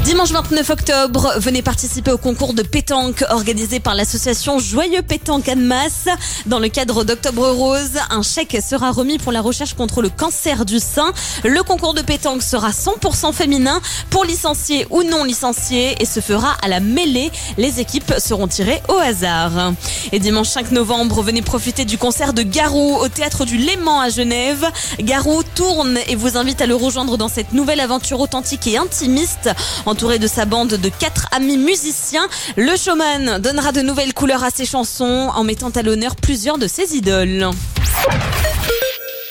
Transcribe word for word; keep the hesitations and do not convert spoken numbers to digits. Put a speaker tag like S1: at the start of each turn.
S1: Dimanche vingt-neuf octobre, venez participer au concours de pétanque organisé par l'association Joyeux Pétanque Annemasse. Dans le cadre d'Octobre Rose, un chèque sera remis pour la recherche contre le cancer du sein. Le concours de pétanque sera cent pour cent féminin pour licenciés ou non licenciés et se fera à la mêlée. Les équipes seront tirées au hasard. Et dimanche cinq novembre, venez profiter du concert de Garou au théâtre du Léman à Genève. Garou tourne et vous invite à le rejoindre dans cette nouvelle aventure authentique et intimiste. Entouré de sa bande de quatre amis musiciens, le showman donnera de nouvelles couleurs à ses chansons en mettant à l'honneur plusieurs de ses idoles.